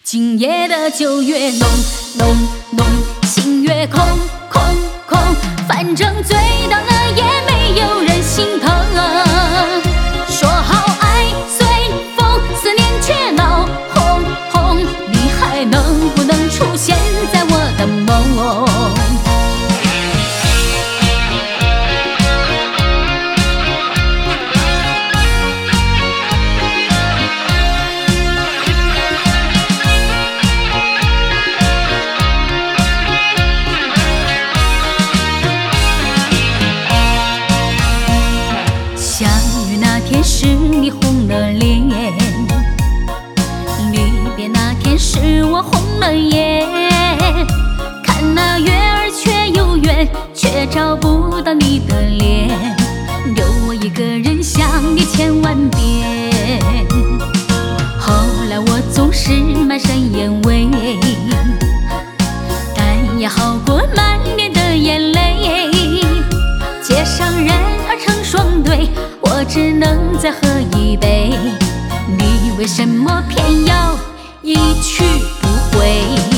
今夜的酒月浓浓浓，心月空空空，反正醉到了也没有人心疼。说好爱随风，思念却闹哄哄，你还能不能出现在我的梦？相遇那天是你红了脸，离别那天是我红了眼。看那月儿缺又圆，却找不到你的脸，留我一个人想你千万遍。后来我总是满身烟味，但也好过满脸的眼泪。街上人儿成双对，我只能再喝一杯，你为什么偏要一去不回？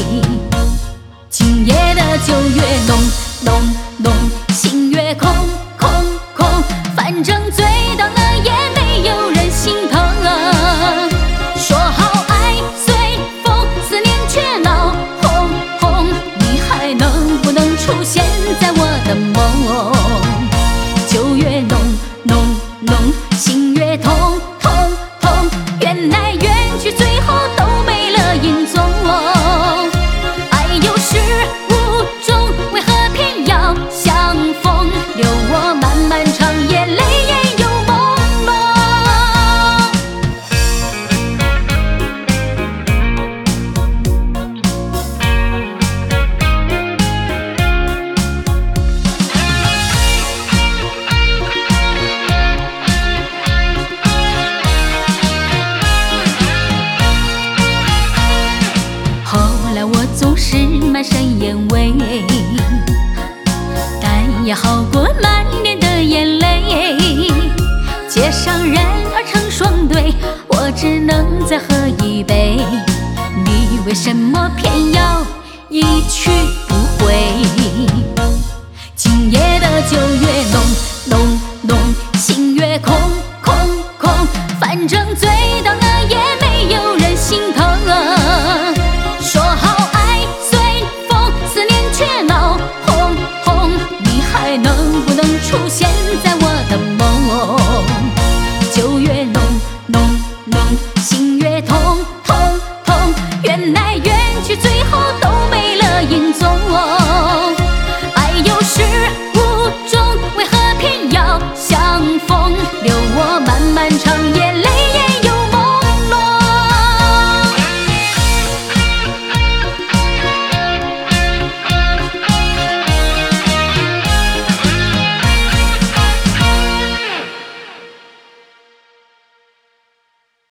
今夜的酒月浓浓浓，心月空空空，反正醉到了也没有人心疼。说好爱随风，思念却闹哄哄，你还能不能出现在我的梦？酒月浓浓浓，心月通通通，缘来缘去最后都没了影踪。爱有始无终，为何偏要相逢？留我漫漫长夜，泪眼又朦胧。后来我总是满身烟味，但也好过满脸的眼泪。街上人儿成双对，我只能再喝一杯，你为什么偏要一去不回？